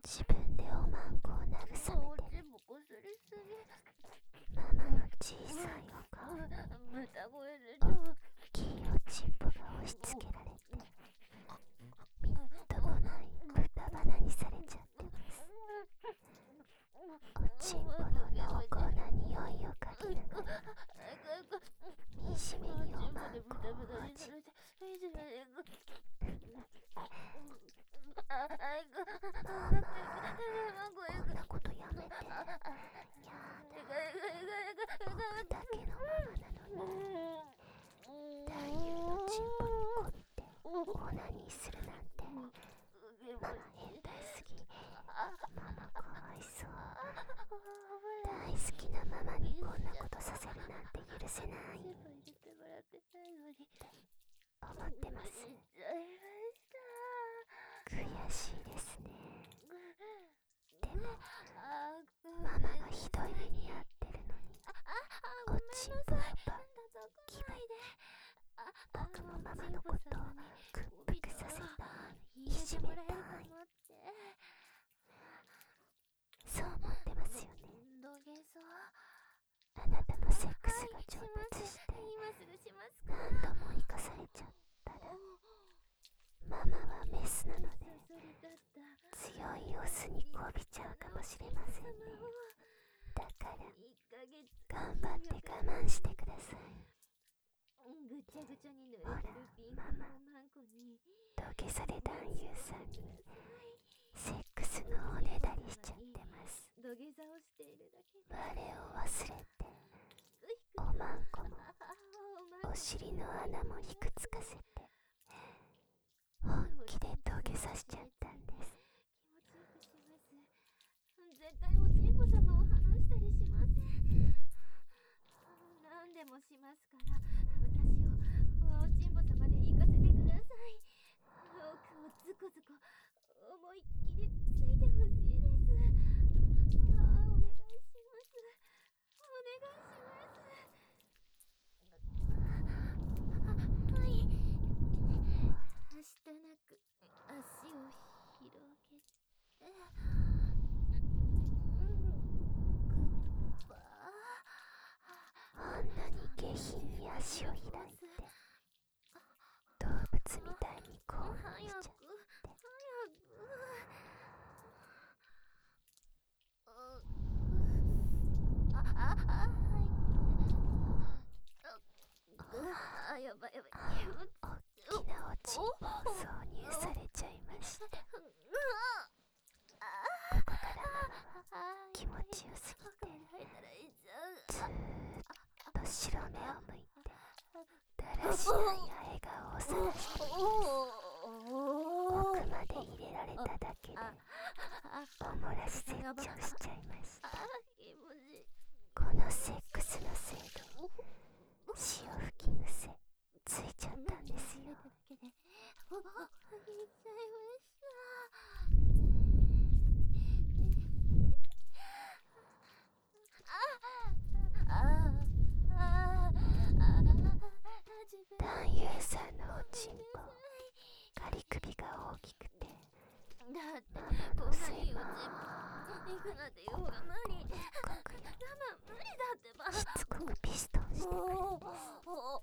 自分でおまんこを慰めてる。ママの小さいお顔に大きいおちんぽが押し付けられて、みっともない豚鼻にされちゃってます。おちんぽの濃厚な匂いを嗅ぎながら惨めにおまんこをほじってママ、こんなことやめて。やだ、僕だけのママなのに男優のチンポに凝ってオナニーするなんて。ママ変態すぎ。ママかわいそう。大好きなママにこんなことさせるなんて許せないって思ってます。悔しいですね。でもママがひどい目に遭ってるのにおちんぽはバッキバキ。僕もママのことを屈服させたい、いじめたい、そう思ってますよね。あなたのセックスが上達して何度も生かされちゃったら、ママはメスなので強いオスにこびちゃうかもしれませんね。だから頑張って我慢してください。ほらママ、土下座で男優さんにセックスのおねだりしちゃってます。我を忘れておまんこもお尻の穴もいくつかせて本気で土下座しちゃったんです。絶対おちんぽ様を話したりしません。何でもしますから、私をおちんぽ様で行かせてください。奥をズコズコ思いっきりついてほしいです。お願いします。お願いします。はい。はしたなく足を広げて、あんなに下品に足を開いて動物みたいに興奮しちゃって、やばいやばい、おっきなおちんぽを挿入されちゃいました。ここからママは気持ちよすぎてずーっと白目を向いてだらしない笑顔をさらしています。奥まで入れられただけでおもらし絶頂しちゃいました。このセックスのせいで潮吹き癖ついちゃったんですよ。男優さんのおちんぽ、仮首が大きくてママのせいしつこくピストンしてくるんです。